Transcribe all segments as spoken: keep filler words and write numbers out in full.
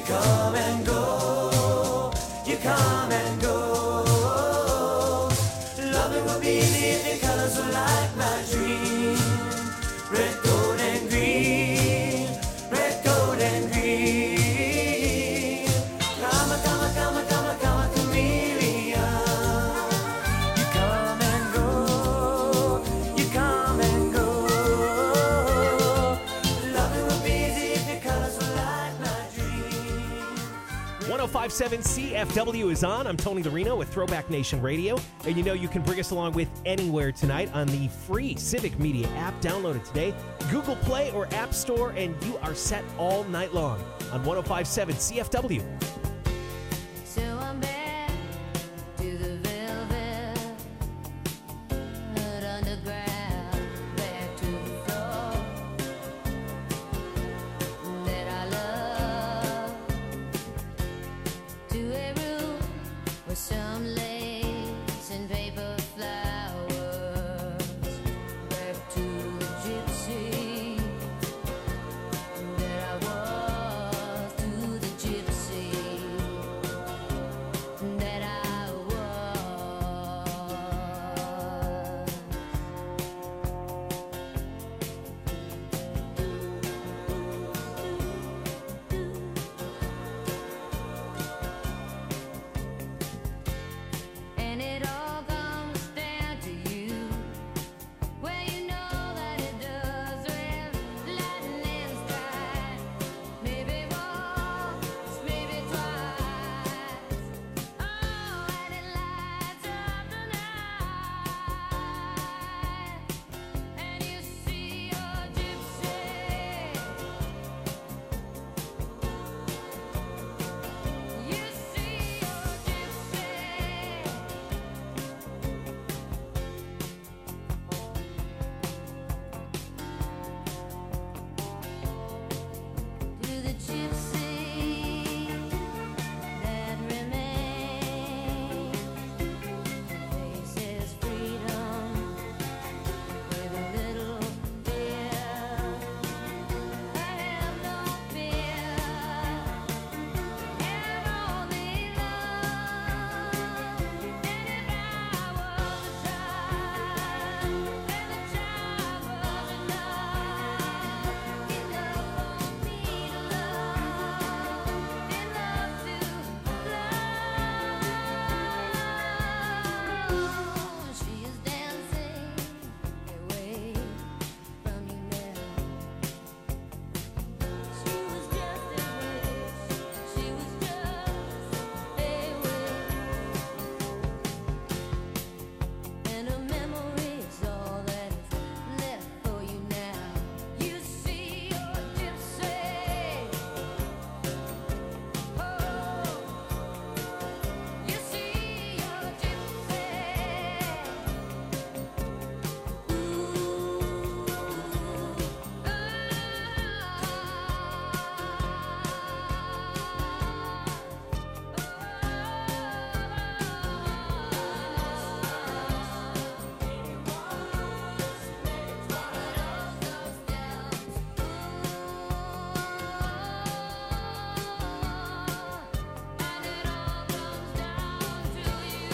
come and go, you come and go. Loving would be easy if your colors were like my dream. Red, gold, and green, red, gold, and green. Come a, come a, come a, come a, come a chameleon. You come and go, you come and go. Loving would be easy if your colors were like my dream. one oh five point seven C F W is on. I'm Tony Larino with Throwback Nation Radio. And you know you can bring us along with anywhere tonight on the free Civic Media app. Download it today. Google Play or App Store, and you are set all night long on one oh five point seven C F W. So I'm back to the velvet, underground, back to the floor that I love, to a room with some lace and paper flowers, back to the gypsy that I was, to the gypsy that I was. And it all comes down to you. Well, you know that it does with lightning strike. Maybe once, maybe twice. Oh, and it lights up the night. And you see your gypsy. You see your gypsy. To the gypsy that remains, faces freedom with a little fear. I have no fear, have only love. And if I was a child, and the child was enough, enough for me to love, enough to love. She is dancing away from you now. She was just a wish, she was just a wish, and a memory is all that is left for you now. You see your gypsy. Oh, you see your gypsy. And it all comes down to you.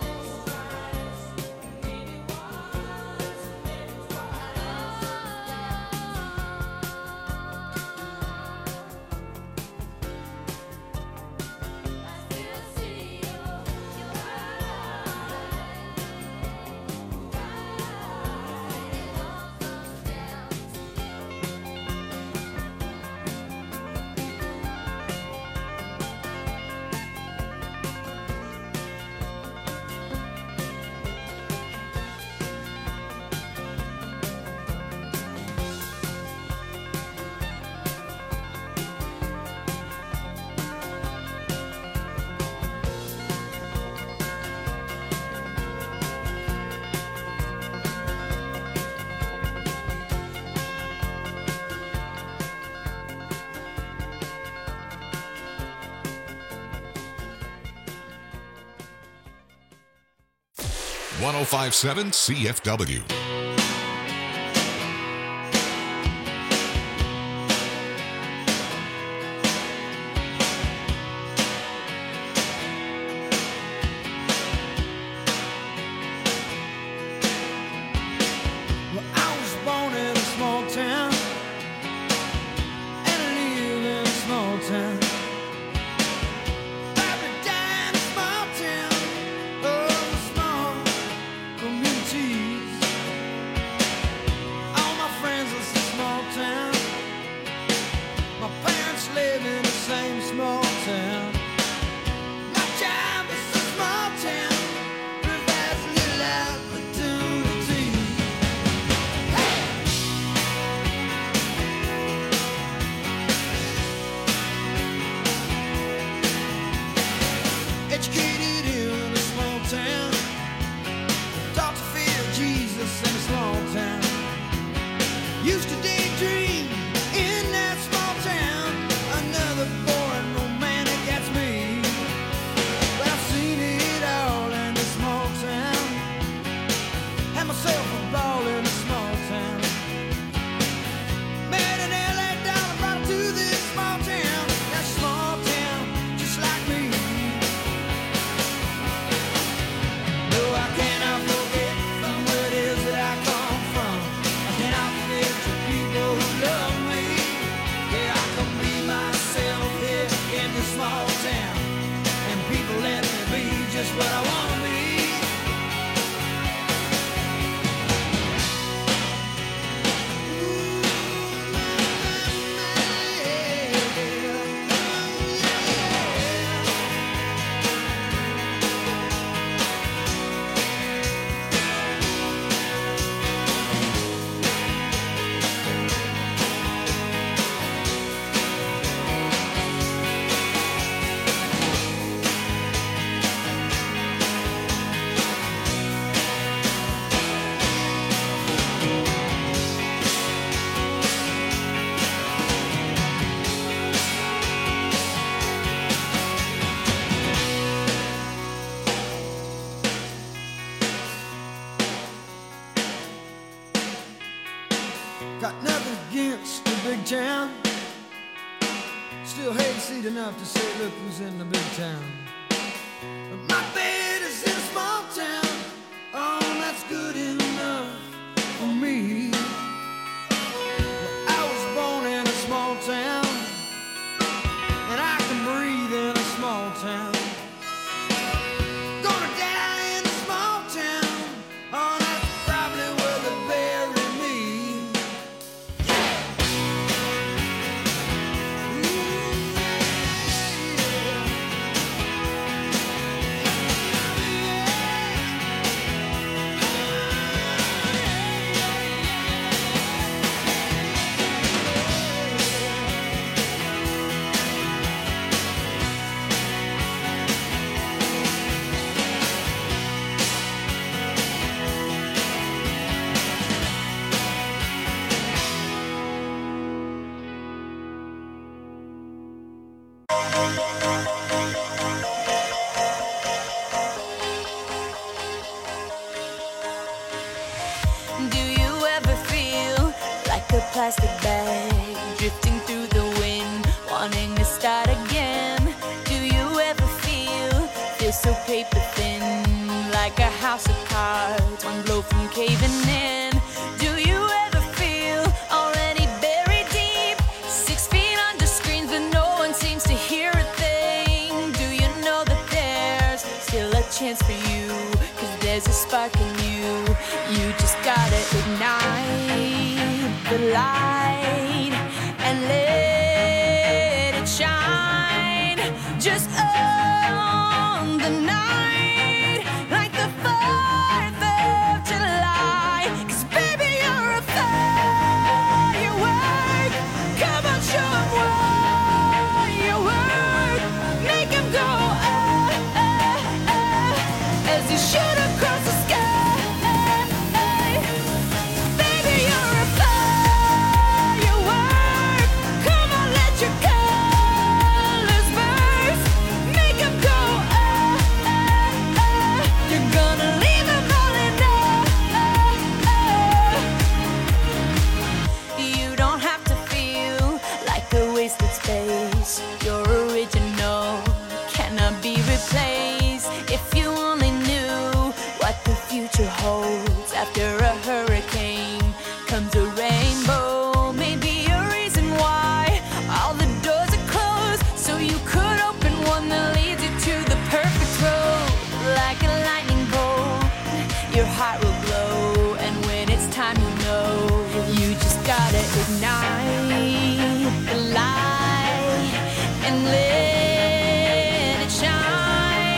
I still see your your eyes. And it all comes down to one oh five point seven C F W. still hayseed enough to say, look who's in the big town. My bed is in a small town. Oh, that's good enough for me. Well, I was born in a small town, and I can breathe in a small town. Gonna die in a small town. Oh, that's probably where they bury me. Do you ever feel like a plastic bag drifting through the wind, wanting to start again? Do you ever feel, feel so paper thin, like a house of cards, one blow from caving in? Do you ever feel already buried deep, six feet under screens but no one seems to hear a thing? Do you know that there's still a chance for you, 'cause there's a spark in you? You just gotta ignite the light and let it shine. Just on the night, like the fourth of July. 'Cause baby, you're a firework. Come on, show 'em what you work. Make 'em go, ah, ah, ah, as you shoot across the sky. Baby, you're a firework. Come on, let your colors burst. Make 'em go, ah, ah, ah. You're gonna leave 'em all in awe. You don't have to feel like a wasted space. You're original, cannot be replaced. If you only knew what the future holds, after a hurricane comes a rainbow. Maybe a reason why all the doors are closed, so you could open one that leads you to the perfect road. Like a lightning bolt, your heart will glow, and when it's time, you know you just gotta ignite the light and let it shine.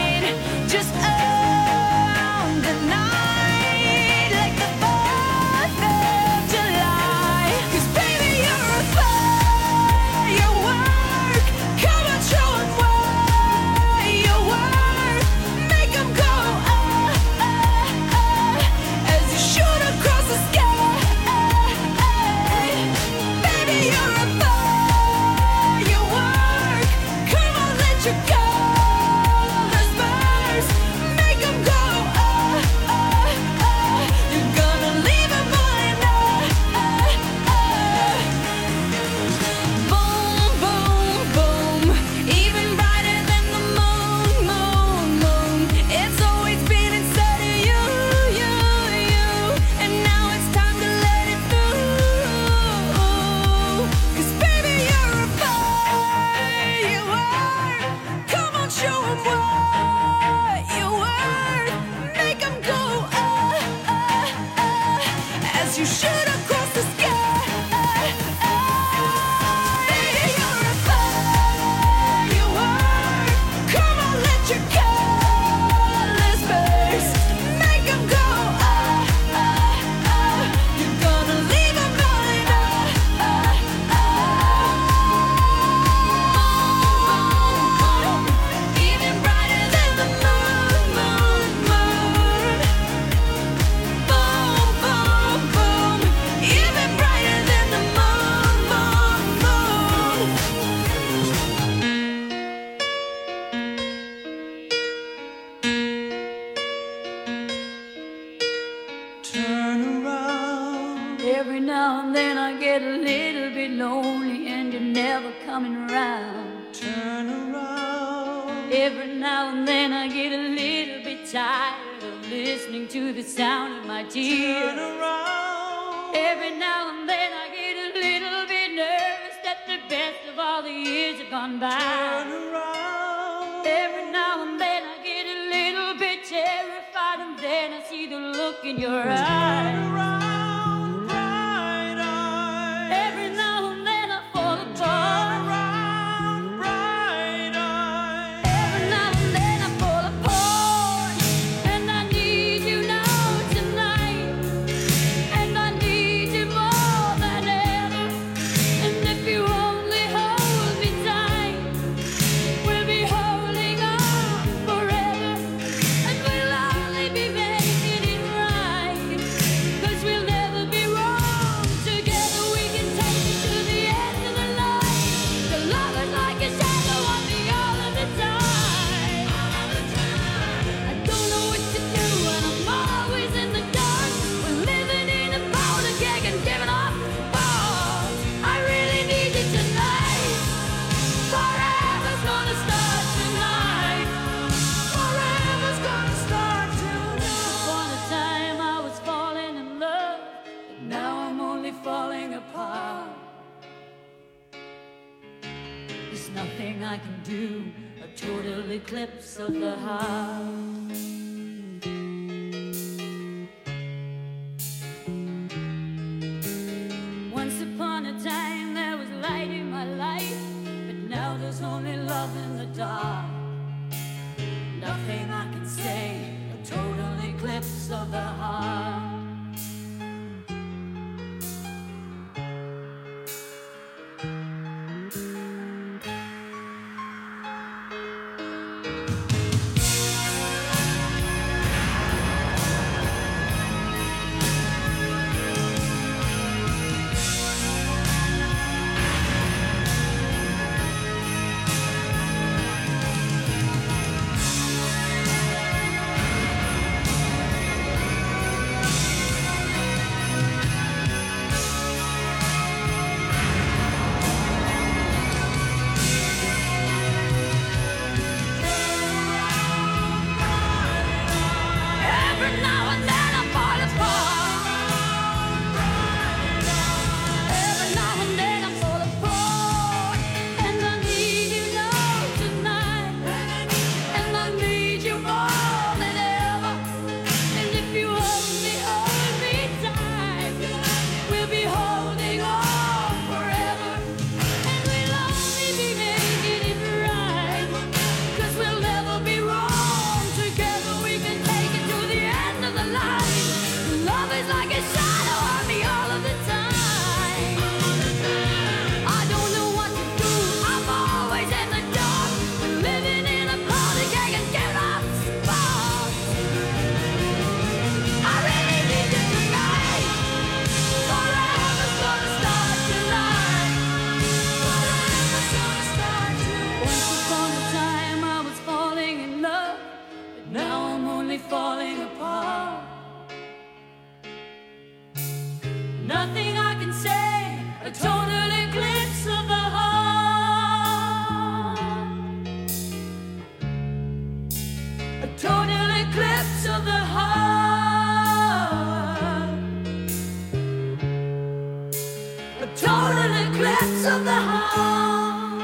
around. Turn around. Every now and then I get a little bit tired of listening to the sound of my tears. Turn around. Every now and then I get a little bit nervous that the best of all the years have gone by. Turn around. Every now and then I get a little bit terrified, and then I see the look in your Turn eyes. around, bright eyes. Every now and then I fall Turn apart. around, bright eyes. Every now and then I fall apart, and I need you now tonight, and I need you more than ever. And if you only hold me tight, we'll be holding on forever, and we'll only be making it right, 'cause we'll never be wrong. Together we can take it to the end of the line. The love is like a shadow on me all of the time. I don't know what to do, and I'm always in the dark. We're living in a powder keg and giving off balls. I really need you tonight. Forever's gonna start tonight. Forever's gonna start tonight. Upon a time I was falling in love, but now I'm only falling apart. There's nothing I can do, a total eclipse of the heart. Once upon a time there was light in my life, but now there's only love in the dark. Nothing I can say, a total eclipse of the heart. Every now and then I fall apart. Every now and then I fall apart, and I need you now tonight, and I need you more than ever. And if you only hold me tight, we'll be holding on forever, and we'll only be making it right, 'cause we'll never be wrong. Together we can take it to the end of the line. Love is like a shadow on me all of the time. I don't know what to do, I'm always in the dark. We're living in a party keg and giving off sparks. I really need you tonight. Forever's gonna start tonight. Forever's gonna start tonight. Once upon a time I was falling in love, but now I'm only falling apart. Nothing I can say, a total eclipse of the heart. A total eclipse of the heart. A total eclipse of the heart.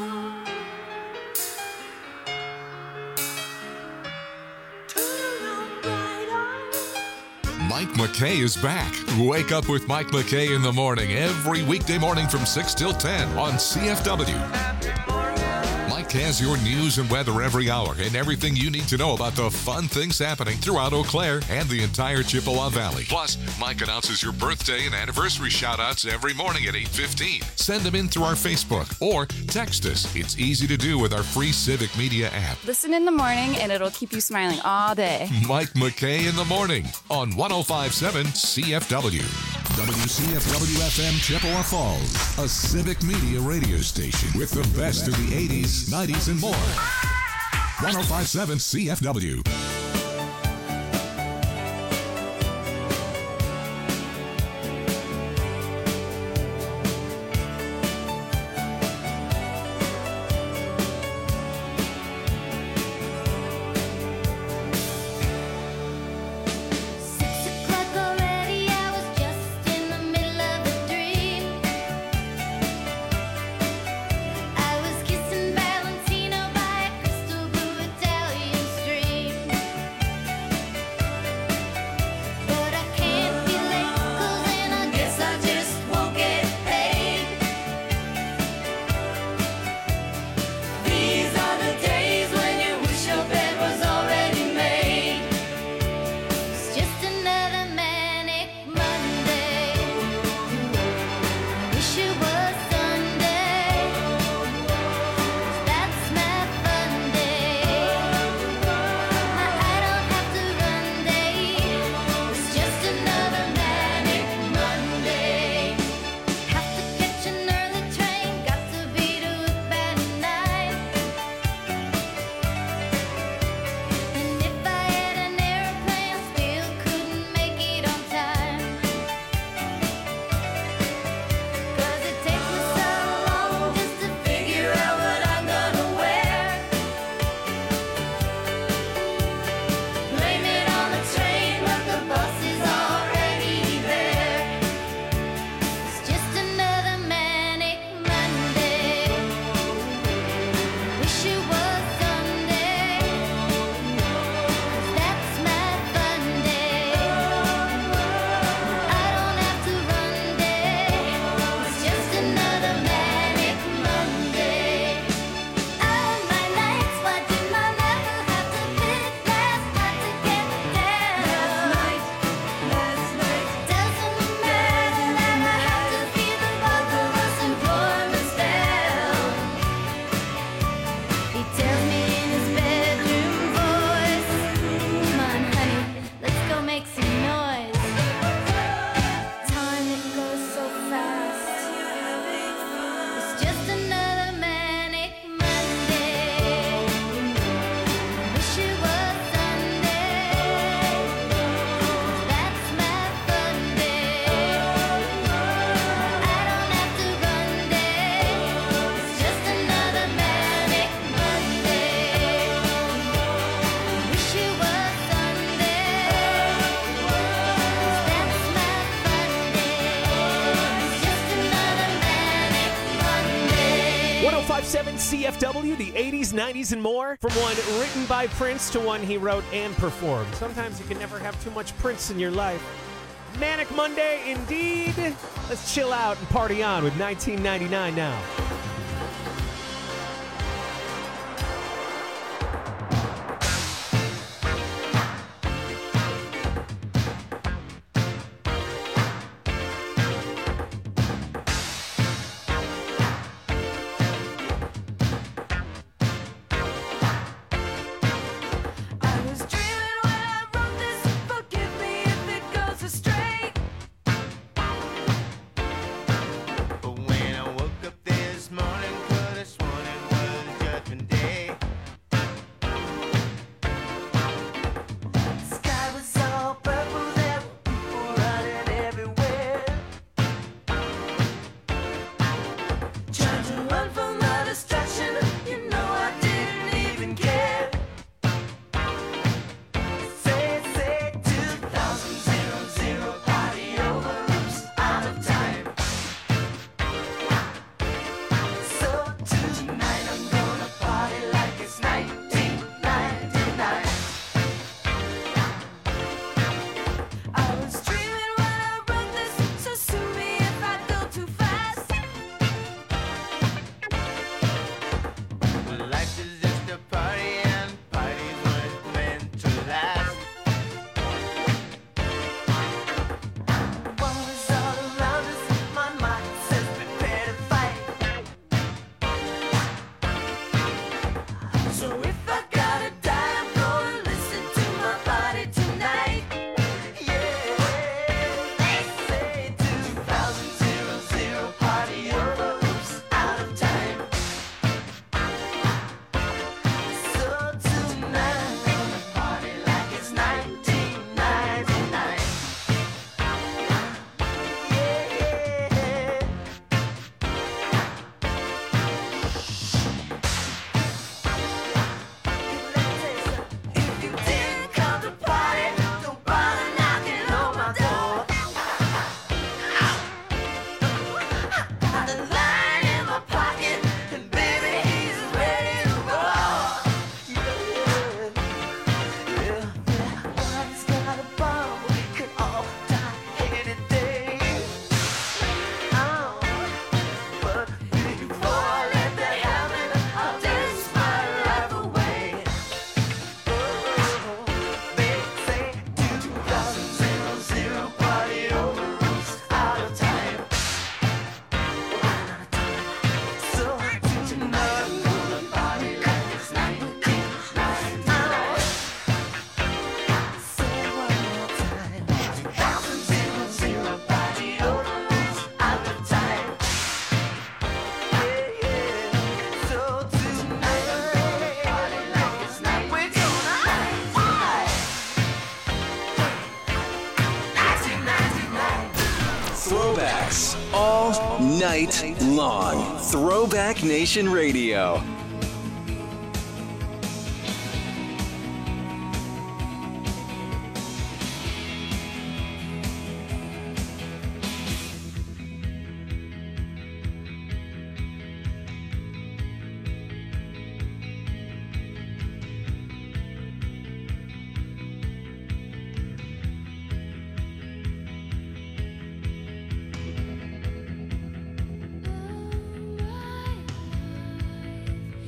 Turn around, bright eyes. Mike McKay is back. Wake up with Mike McKay in the morning every weekday morning from six till ten on C F W. Mike has your news and weather every hour and everything you need to know about the fun things happening throughout Eau Claire and the entire Chippewa Valley. Plus, Mike announces your birthday and anniversary shout-outs every morning at eight fifteen. Send them in through our Facebook or text us. It's easy to do with our free Civic Media app. Listen in the morning and it'll keep you smiling all day. Mike McKay in the morning on one oh five point seven C F W. W C F W F M Chippewa Falls, a Civic Media radio station with the best of the eighties, nineties, and more. one oh five point seven C F W. seven C F W, the eighties, nineties, and more. From one written by Prince to one he wrote and performed. Sometimes you can never have too much Prince in your life. Manic Monday, indeed. Let's chill out and party on with nineteen ninety-nine now. I was dreaming when I wrote this. Forgive me if it goes astray. But when I woke up this morning, could have sworn it was Judgment Day. Sky was all purple, there were people running everywhere. Trying to run from the distraction, you know I didn't even care. Say, say, two thousand, zero, zero, party over, oops, out of time. So tonight I'm gonna party like it's nineteen ninety-nine. I was dreaming when I wrote this. So sue me if I go too fast. Well, life is just a party and parties weren't meant to last. War is all around us, my mind says prepare to fight. So if I gotta die, I'm gonna listen to my body tonight. Yeah, they say two thousand, zero, zero, party over, oops, out of time. So tonight I'm gonna party like it's nineteen ninety-nine. If you didn't come to party, don't bother knocking on my door. Got a line in my pocket, and baby, he's ready to roll. Yeah, yeah, yeah. Body's got a bomb, we could all die any day. Oh, but before I let that happen, I'll dance my life away. Oh, they say two thousand, zero, zero, party over, oops, out of time. So tonight I'm gonna party like it's nineteen ninety-nine. Say it one more time. two thousand, zero, zero, party over, oops, out of time. Yeah, yeah. So tonight I'm gonna party like it's night. We're gonna party. nineteen ninety-nine. Throwbacks all night long. Throwback Nation Radio. Oh, my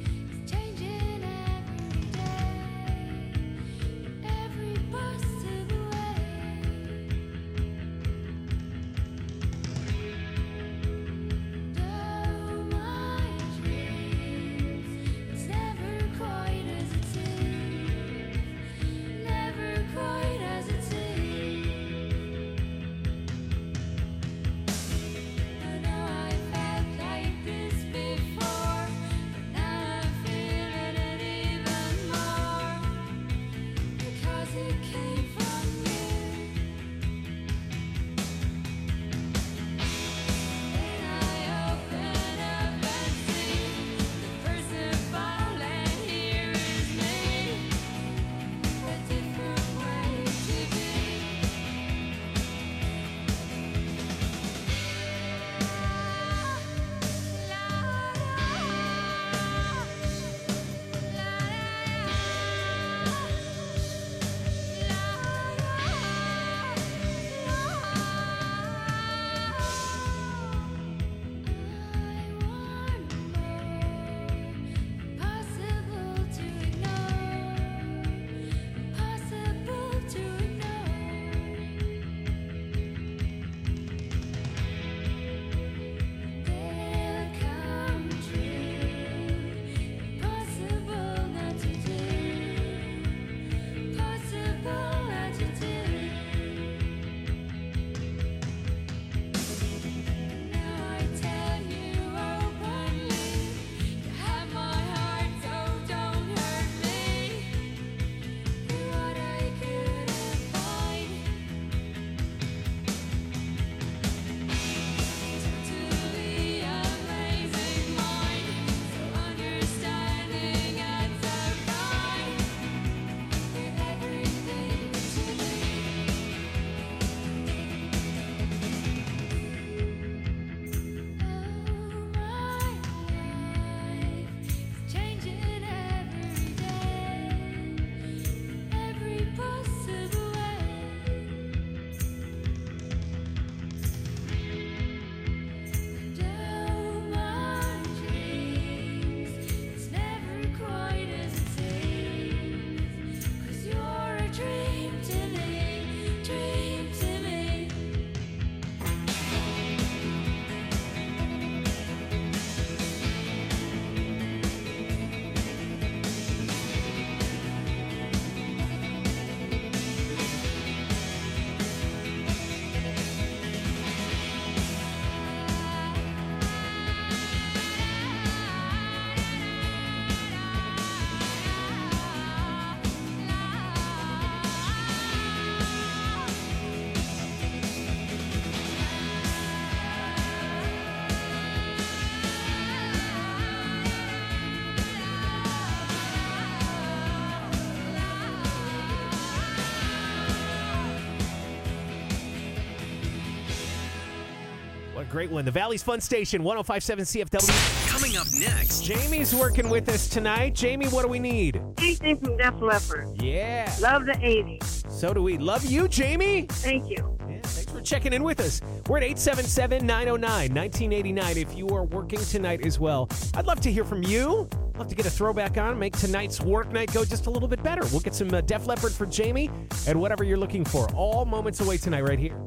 great one. The Valley's Fun Station, one oh five point seven C F W. Coming up next. Jamie's working with us tonight. Jamie, what do we need? Anything from Def Leppard. Yeah. Love the eighties. So do we. Love you, Jamie. Thank you. Yeah, thanks for checking in with us. We're at eight seven seven, nine oh nine, nineteen eighty-nine if you are working tonight as well. I'd love to hear from you. Love to get a throwback on, make tonight's work night go just a little bit better. We'll get some uh, Def Leppard for Jamie and whatever you're looking for. All moments away tonight right here.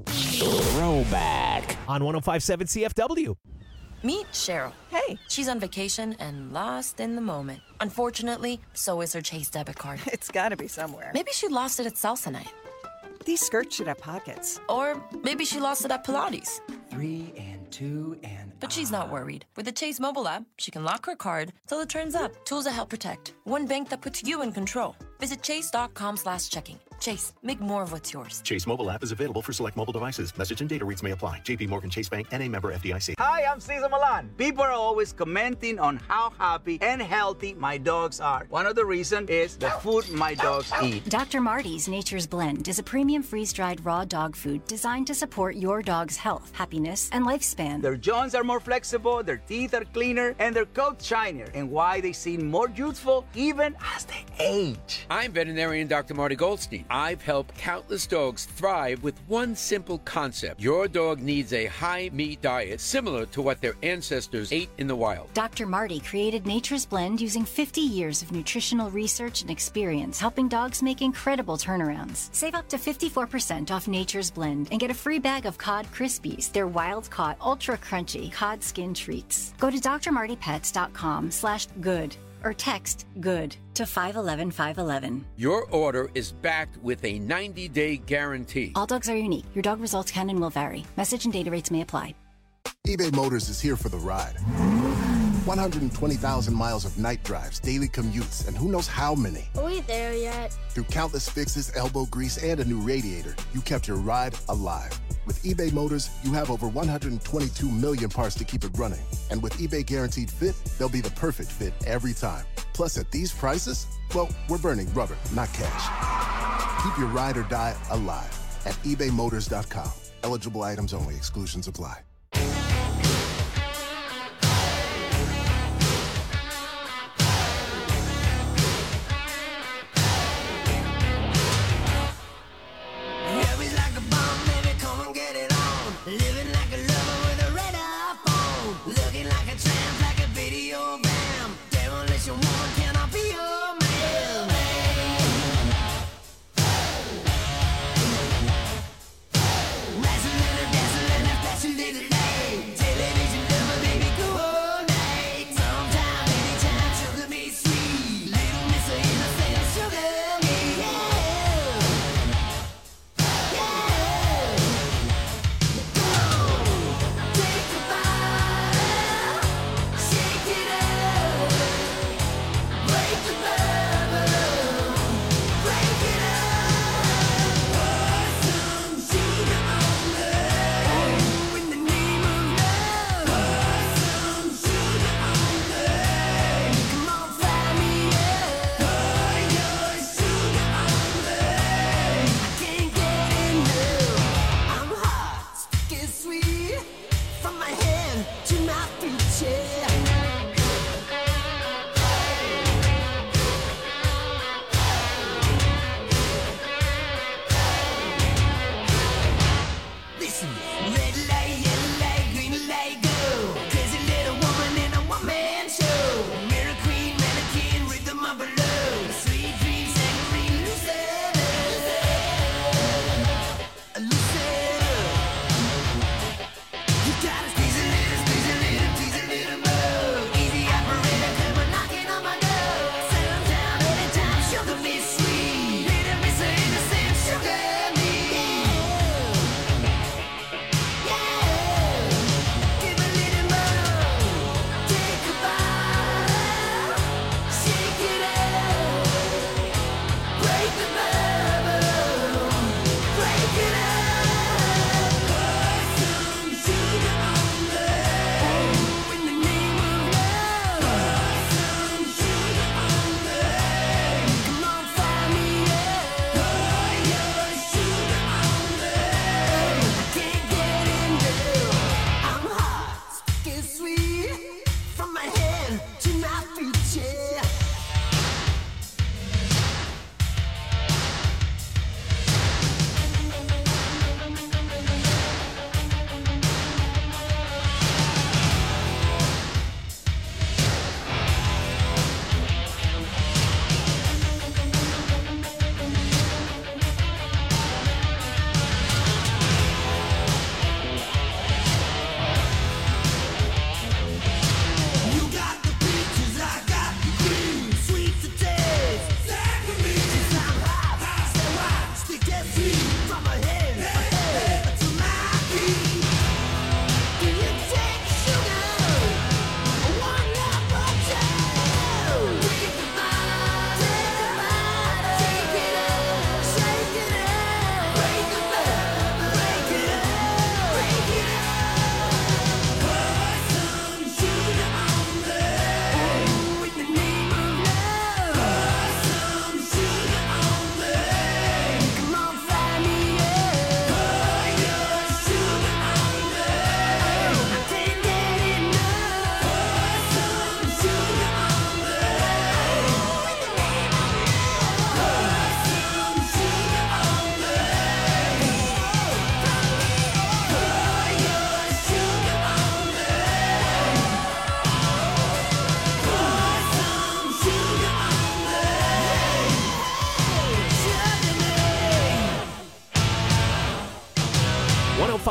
Throwback on one oh five point seven C F W. Meet Cheryl. Hey. She's on vacation and lost in the moment. Unfortunately, so is her Chase debit card. It's gotta be somewhere. Maybe she lost it at salsa night. These skirts should have pockets. Or maybe she lost it at Pilates. Three and two and... But she's not worried. With the Chase mobile app, she can lock her card till it turns up. Tools that help protect. One bank that puts you in control. Visit chase.com slash checking. Chase, make more of what's yours. Chase mobile app is available for select mobile devices. Message and data rates may apply. J P Morgan Chase Bank, N A member F D I C. Hi, I'm Cesar Milan. People are always commenting on how happy and healthy my dogs are. One of the reasons is the food my dogs eat. Doctor Marty's Nature's Blend is a premium freeze-dried raw dog food designed to support your dog's health, happiness, and lifespan. Their joints are more flexible, their teeth are cleaner, and their coats shinier, and why they seem more youthful even as they age. I'm veterinarian Doctor Marty Goldstein. I've helped countless dogs thrive with one simple concept. Your dog needs a high-meat diet similar to what their ancestors ate in the wild. Doctor Marty created Nature's Blend using fifty years of nutritional research and experience, helping dogs make incredible turnarounds. Save up to fifty-four percent off Nature's Blend and get a free bag of Cod Krispies, their wild-caught, ultra-crunchy cod skin treats. Go to drmartypets.com slash good or text GOOD to five one one five one one. Your order is backed with a ninety-day guarantee. All dogs are unique. Your dog results can and will vary. Message and data rates may apply. eBay Motors is here for the ride. one hundred twenty thousand miles of night drives, daily commutes, and who knows how many. Are we there yet? Through countless fixes, elbow grease, and a new radiator, you kept your ride alive. With eBay Motors, you have over one hundred twenty-two million parts to keep it running. And with eBay Guaranteed Fit, they'll be the perfect fit every time. Plus, at these prices, well, we're burning rubber, not cash. Keep your ride or die alive at ebay motors dot com. Eligible items only. Exclusions apply. Little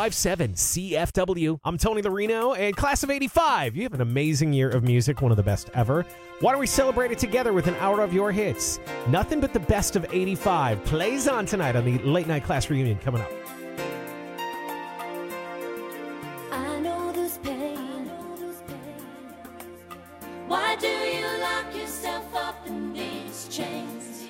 five seven C F W. I'm Tony Larino, and class of eighty-five. You have an amazing year of music, one of the best ever. Why don't we celebrate it together with an hour of your hits? Nothing but the best of eighty-five plays on tonight on the Late Night Class Reunion coming up. I know this pain. Why do you lock yourself up in these chains?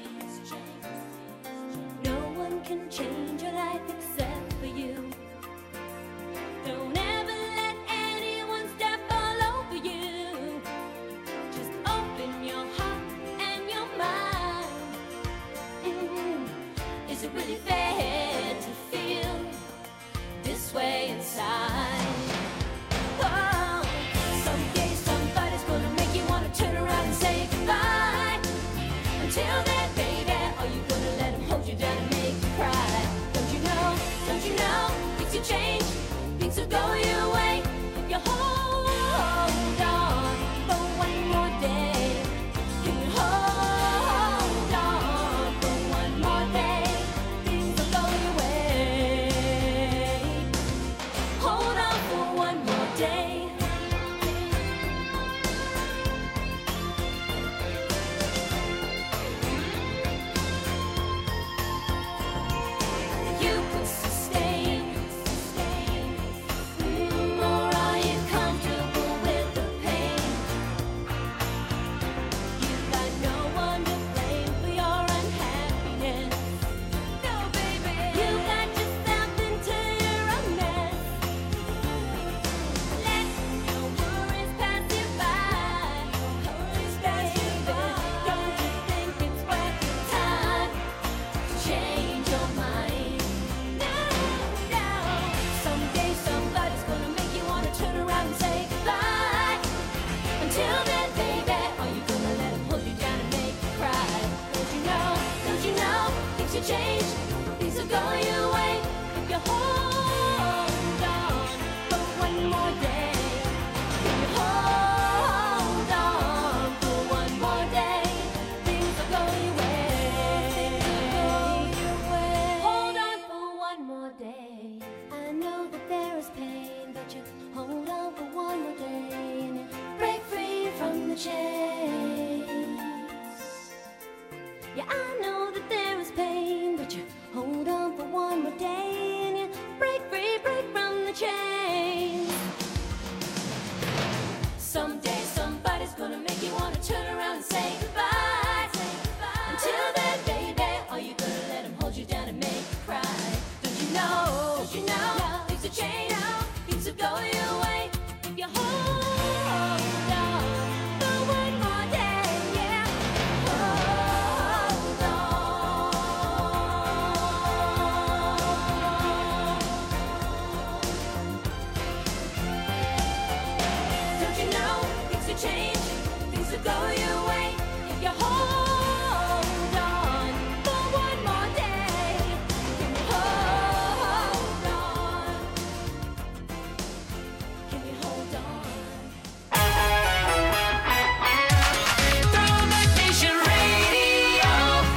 No one can change your life except for you. Don't ever let anyone step all over you. Just open your heart and your mind. Mm. Is it really fair to feel this way inside? Oh, someday somebody's gonna make you wanna turn around and say goodbye. Until then, baby, are you gonna let him hold you down and make you cry? Don't you know, don't you know, things will change, things will go your way if you hold on for one more day. Can you hold on for one more day? Things will go your way. Hold on for one more day. You could sustain, mm, or are you comfortable with the pain? You got no one to blame for your unhappiness. No, baby, you got yourself into your mess. Let your worries pass you by. Worries pass you by. Don't you think it's worth your time to change your mind? No, no. Someday somebody's gonna make you wanna turn around and say goodbye. Until then, baby, are you gonna let him hold you down and make you cry? Don't you know, don't you know, things will change, things will go your way if you hold on for one more day. If you hold on for one more day, things will go your way. Hold on for one more day. I know that there is pain, but you hold on for one more day and you break free from the chains. Yeah, I know that there is pain, but you hold on for one more day and you break free, break from the chains. Someday somebody's gonna make you wanna turn around and say goodbye. Until then, baby, are you gonna let him hold you down and make you cry? Don't you know, don't you know, things will change, things will go your way if you hold on for one more day, yeah. Hold on. Don't you know, things will change, things will go your way if you hold on for one more day. Can you hold on? Can you hold on? Throwback Nation Radio.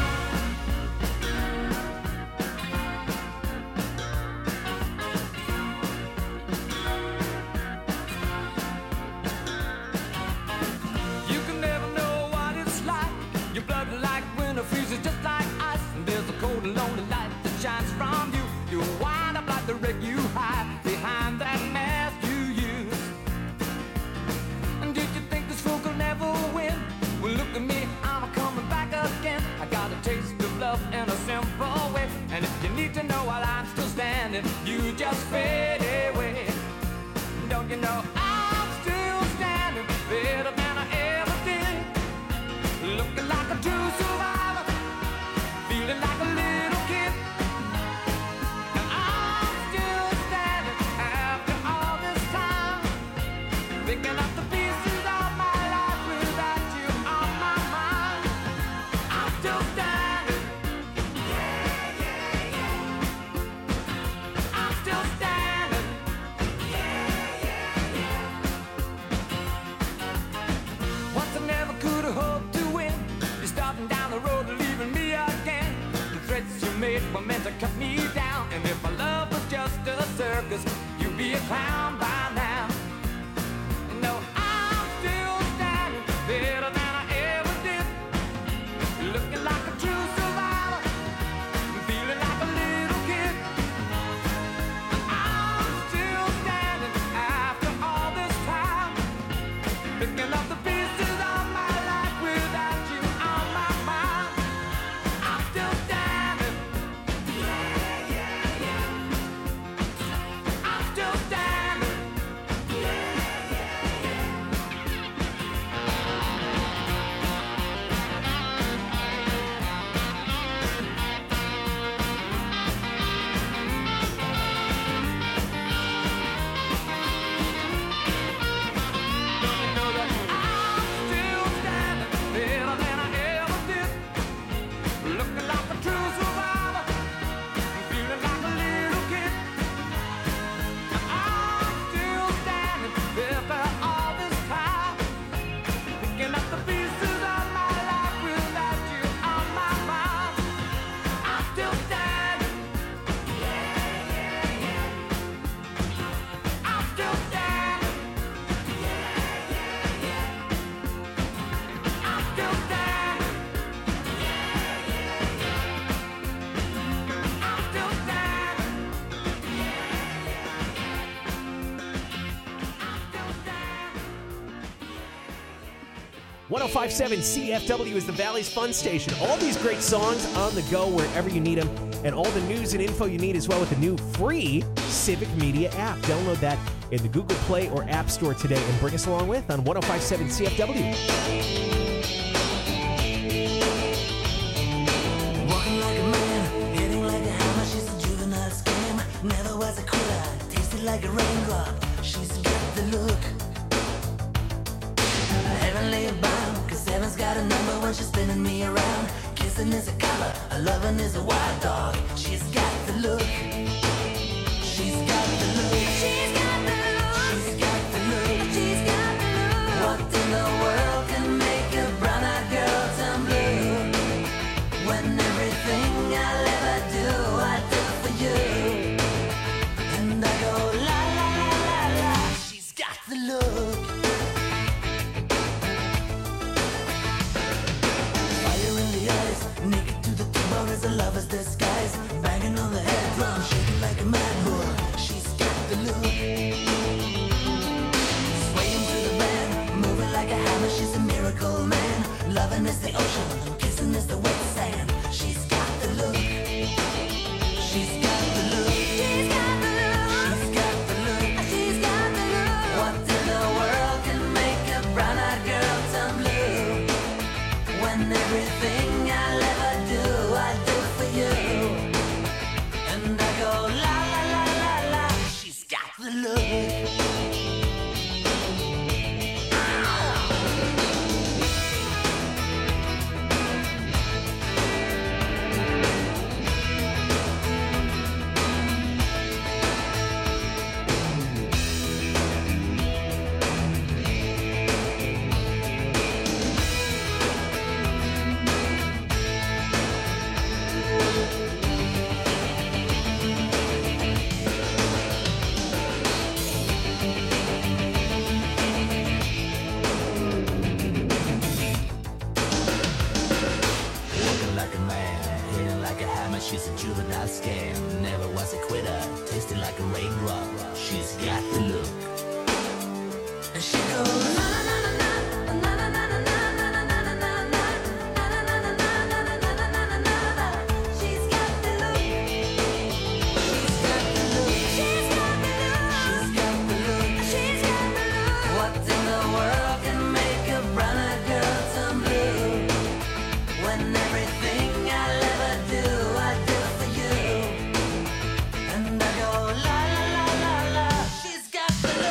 You can never know what it's like. Your blood like winter freezes just like ice. And there's a cold and lonely light that shines from you. You wind up like the wreck you hide behind that mask you use. And did you think this fool could never win? Well, look at me, I'm coming back again. I got a taste of love in a simple way. And if you need to know while I'm still standing, you just fade away. Don't you know I'm still standing better than I ever did? Looking like a true survivor, feeling like a little kid. And I'm still standing after all this time, picking up the pieces of my life without you on my mind. I'm still standing. Yeah, yeah, yeah. I'm still standing. Yeah, yeah, yeah. Once I never could have hoped to win. You're starting down the road and leaving me again. The threats you made were meant to cut me down. And if my love was just a circus, clown by now. You know I'm still standing better than I ever did. Looking like a true survivor, feeling like a little kid. I'm still standing after all this time, picking up the pieces of my life without you on my mind. I'm still standing. Yeah, yeah, yeah. I'm still standing. Yeah, yeah, yeah. Know that I'm still standing better than I ever did. Looking like a true survivor, feeling like a little kid. I'm still standing after all this time, picking up the pieces of my life without you on my mind. I'm still standing. Yeah, yeah, yeah. I'm still standing. Yeah, yeah, yeah. I'm still standing. Yeah, yeah, yeah. I'm still standing. one oh five point seven C F W is the Valley's Fun Station. All these great songs on the go wherever you need them, and all the news and info you need as well with the new free Civic Media app. Download that in the Google Play or App Store today and bring us along with on one oh five point seven C F W. Walking like a man, hitting like a hammer. She's a juvenile scam. Never was a quitter, tasted like a raindrop. She's got the look. Heavenly bound, cause heaven's got a number when she's spinning me around. Kissing is a color, a loving is a wild dog. She's got the look. She's got the look. She's got the look. She's got the look. She's got the look. What in the world can make a brown-eyed girl turn blue? When everything I'll ever do, I do for you. And I go la la la la la. She's got the look. Fire in the eyes, naked to the bone as a lover's disguise. Banging on the head drum, shaking like a mad bull. She's got the look. Swaying to the band, moving like a hammer. She's a miracle man. Loving is the ocean, kissing is the wet sand. She's got the look. She's got the look. She's got the look. She's got the look. She's got the look. What in the world can make a brown-eyed girl turn blue? When everything I'll ever do, I do for you. And I go la la la la la. She's got the look. Walking like a man, hitting like a hammer. She's a juvenile scam. Never was a quitter, tasting like a raindrop. She's got the look. And she goes na na na na na na na na na na na na na na. She's got the look. She's got the look. She's got the look. She's got the look. She's got the look. What in the world can make a brown-eyed girl turn blue? When everything I'll ever do, I do for you. And I go la la la la la. She's got the look.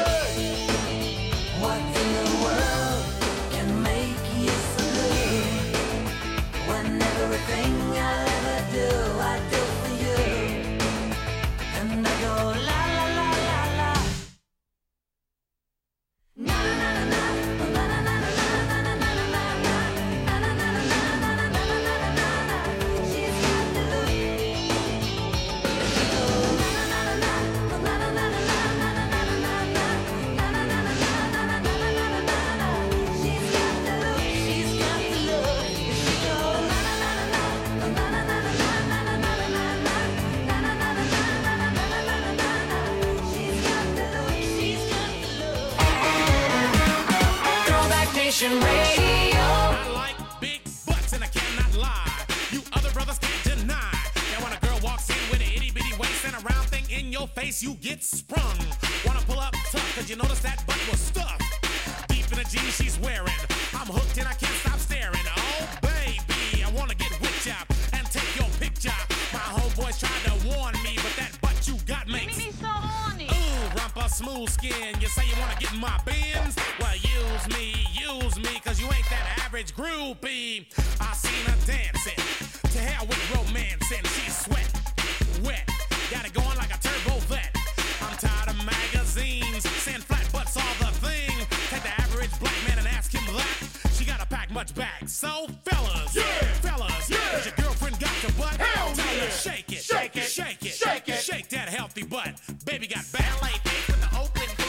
case you get sprung. Wanna pull up tough, cause you notice that butt was stuffed. Deep in the jeans she's wearing. I'm hooked and I can't stop staring. Oh, baby, I wanna get with ya and take your picture. My homeboys tried to warn me, but that butt you got makes me so horny. Ooh, rumpa smooth skin. You say you wanna get in my bins? Well, use me, use me, cause you ain't that average groupie. I seen her dancing. To hell with romancing. She's sweat, wet. Got it going like a turbo vet. I'm tired of magazines saying flat butts all the thing. Take the average black man and ask him that. She gotta pack much back. So fellas, yeah, fellas, yeah. Has your girlfriend got your butt? Hell Tell yeah. her shake it, shake it, shake it, shake it, shake that healthy butt. Baby got back. L A face with the open booty.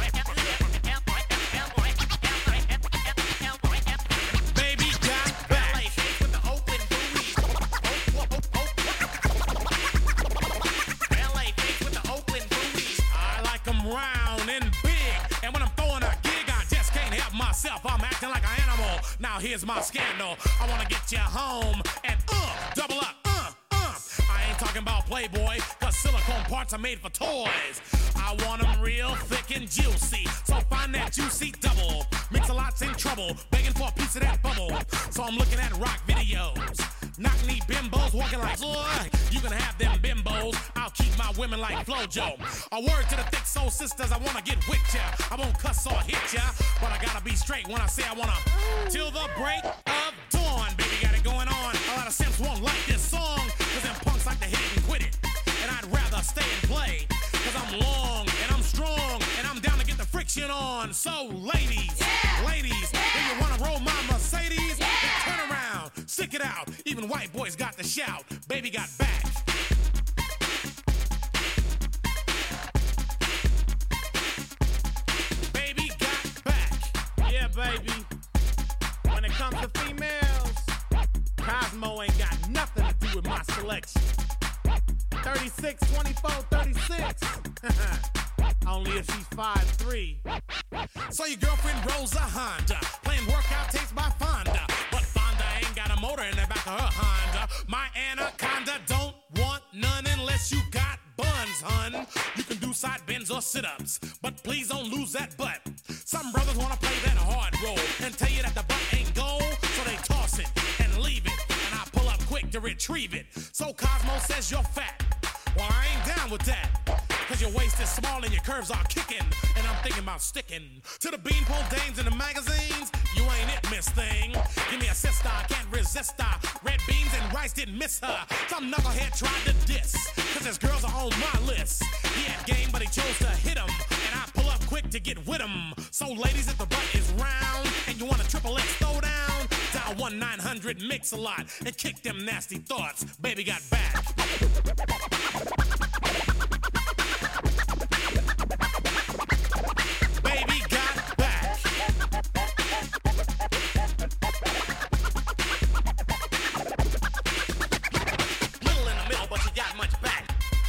Baby got back. L A face with the open booty. L A face with the open booty. I like them round and big, and when I'm throwing a gig, I just can't help myself. I'm acting like an animal. Now here's my scandal. I wanna get you home and uh, double up, uh, uh. I ain't talking about Playboy, cause silicone parts are made for toys. I want them real thick and juicy, so find that juicy double. Mix-a-lot's in trouble, begging for a piece of that bubble. So I'm looking at rock videos. Knock-knee bimbos walking like, you can have them bimbos. I'll keep my women like Flojo. A word to the thick soul sisters, I wanna get with ya. I won't cuss or hit ya, but I gotta be straight when I say I wanna. Till the break of dawn, baby, got it going on. A lot of simps won't like this song, cause them punks like to hit it and quit it. And I'd rather stay and play, cause I'm long and I'm strong, and I'm down to get the friction on. So ladies, yeah. ladies, yeah. if you wanna roll my Mercedes, yeah. then turn around, stick it out. Even white boys got the shout. Baby got back. Baby got back. Yeah, baby. When it comes to females, Cosmo ain't got nothing to do with my selection. thirty-six, twenty-four, thirty-six. Only if she's five three. So your girlfriend rolls a Honda, playing workout tapes by Fonda. But Fonda ain't got a motor in the back of her Honda. My Anaconda don't want none unless you got buns, hun. You can do side bends or sit-ups, but please don't lose that butt. Some brothers wanna play that hard role and tell you that the butt ain't gold, so they toss it and leave it, and I pull up quick to retrieve it. So Cosmo says you're fat. Well, I ain't down with that, cause your waist is small and your curves are kicking, and I'm thinking about sticking to the beanpole dames in the magazines. You ain't it, miss thing. Give me a sister, I can't resist her. Red beans and rice didn't miss her. Some knucklehead tried to diss, cause his girls are on my list. He had game, but he chose to hit him, and I pull up quick to get with him. So ladies, if the butt is round and you want a triple X throwdown, dial one nine hundred mix a lot and kick them nasty thoughts. Baby got back. Baby got back. Little in the middle, but you got much back.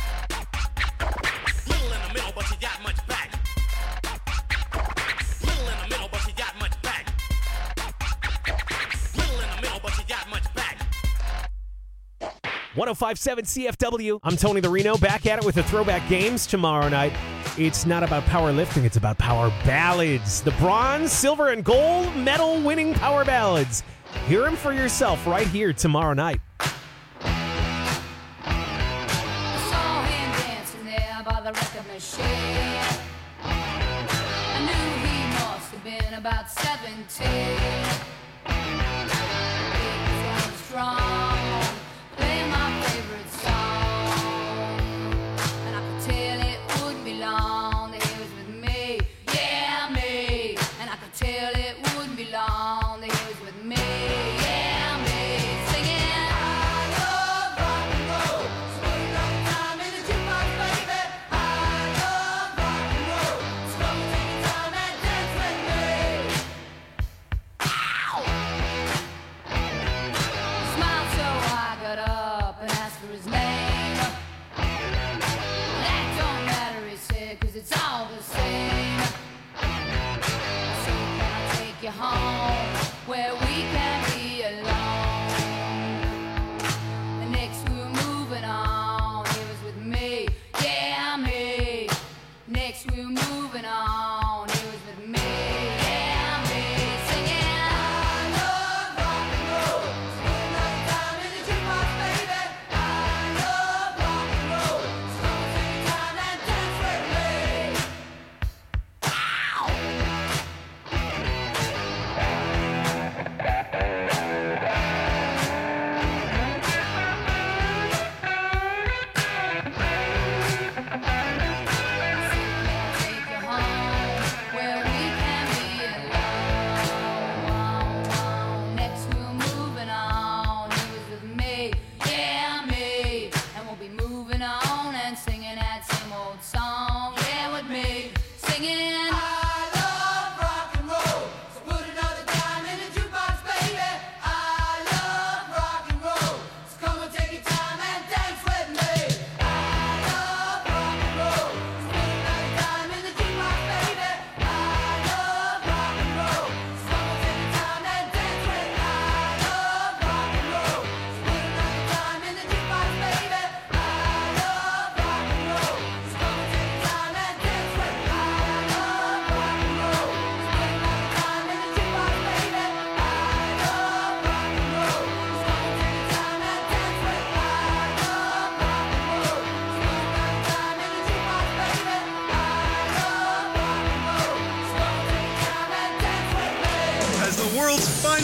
Little in the middle, but you got much back. Little in the middle, but you got much back. Little in the middle, but you got much back. one oh five point seven C F W. I'm Tony the Reno, back at it with the Throwback Games tomorrow night. It's not about powerlifting, it's about power ballads. The bronze, silver, and gold medal winning power ballads. Hear them for yourself right here tomorrow night. I saw him dancing there by the record machine. I knew he must have been about seventeen. He was strong, playing my favorite song, and I could tell it wouldn't be long that he was with me, yeah, me. And I could tell it wouldn't be long that he was with me, yeah, me. Singing, I love rock and roll, swing up time in the jukebox, baby. I love rock and roll, so take your time and dance with me. Ow!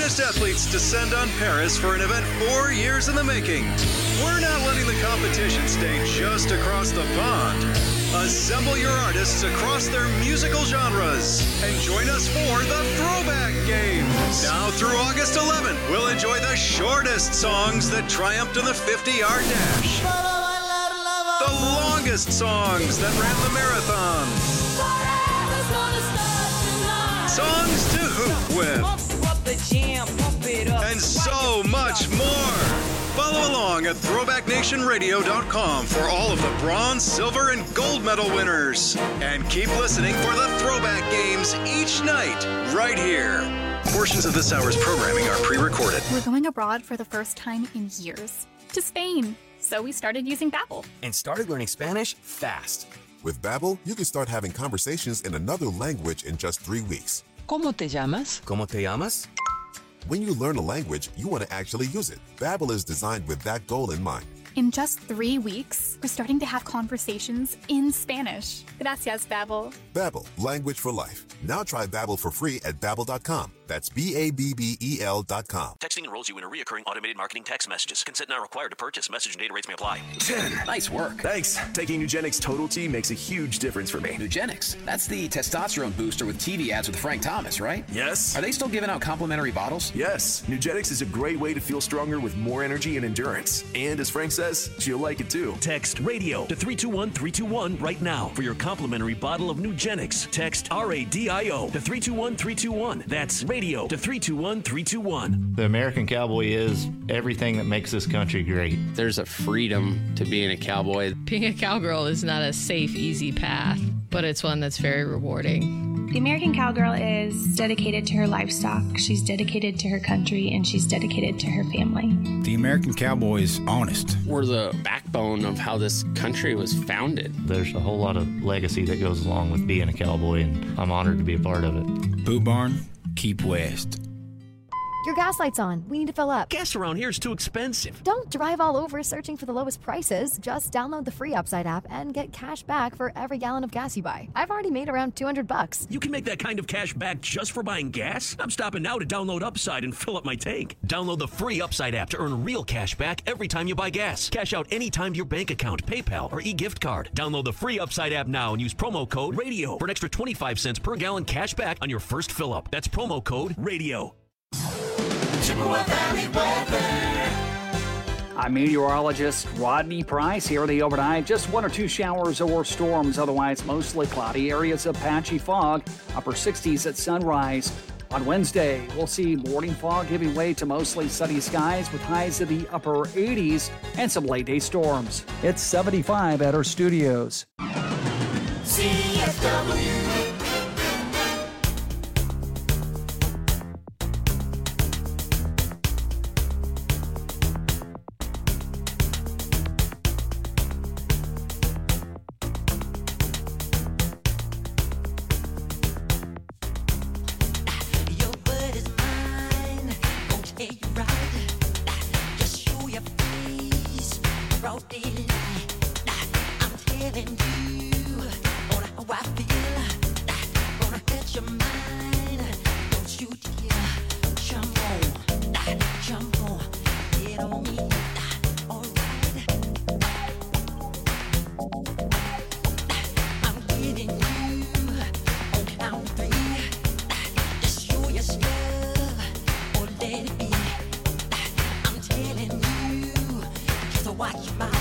finest athletes descend on Paris for an event four years in the making. We're not letting the competition stay just across the pond. Assemble your artists across their musical genres and join us for the Throwback Games. Now through August eleventh, we'll enjoy the shortest songs that triumphed in the fifty-yard dash. The longest songs that ran the marathon. Songs to hoop with. And so much more. Follow along at throwback nation radio dot com for all of the bronze, silver, and gold medal winners. And keep listening for the Throwback Games each night, right here. Portions of this hour's programming are pre-recorded. We're going abroad for the first time in years. To Spain. So we started using Babbel. And started learning Spanish fast. With Babbel, you can start having conversations in another language in just three weeks. ¿Cómo te llamas? ¿Cómo te llamas? When you learn a language, you want to actually use it. Babbel is designed with that goal in mind. In just three weeks, we're starting to have conversations in Spanish. Gracias, Babbel. Babbel, language for life. Now try Babbel for free at babbel dot com. That's B A B B E L dot com. Texting enrolls you in a recurring automated marketing text messages. Consent not required to purchase. Message and data rates may apply. ten. Nice work. Thanks. Taking Nugenix Total T makes a huge difference for me. Nugenix? That's the testosterone booster with T V ads with Frank Thomas, right? Yes. Are they still giving out complimentary bottles? Yes. Nugenix is a great way to feel stronger with more energy and endurance. And as Frank says, you'll like it too. Text radio to three two one three two one right now for your complimentary bottle of Nugenix. Text R A D I O to three two one three two one. That's radio to three two one three two one. The American Cowboy is everything that makes this country great. There's a freedom to being a cowboy. Being a cowgirl is not a safe, easy path, but it's one that's very rewarding. The American Cowgirl is dedicated to her livestock, she's dedicated to her country, and she's dedicated to her family. The American Cowboy is honest. We're the backbone of how this country was founded. There's a whole lot of legacy that goes along with being a cowboy, and I'm honored to be a part of it. Boot Barn, keep west. Your gas light's on. We need to fill up. Gas around here is too expensive. Don't drive all over searching for the lowest prices. Just download the free Upside app and get cash back for every gallon of gas you buy. I've already made around two hundred bucks. You can make that kind of cash back just for buying gas? I'm stopping now to download Upside and fill up my tank. Download the free Upside app to earn real cash back every time you buy gas. Cash out anytime to your bank account, PayPal, or e-gift card. Download the free Upside app now and use promo code RADIO for an extra twenty-five cents per gallon cash back on your first fill up. That's promo code RADIO. Chippewa Valley weather. I'm meteorologist Rodney Price here. The overnight, just one or two showers or storms, otherwise mostly cloudy. Areas of patchy fog, upper sixties at sunrise. On Wednesday, we'll see morning fog giving way to mostly sunny skies with highs in the upper eighties and some late-day storms. It's seventy-five at our studios. C F W. Watch my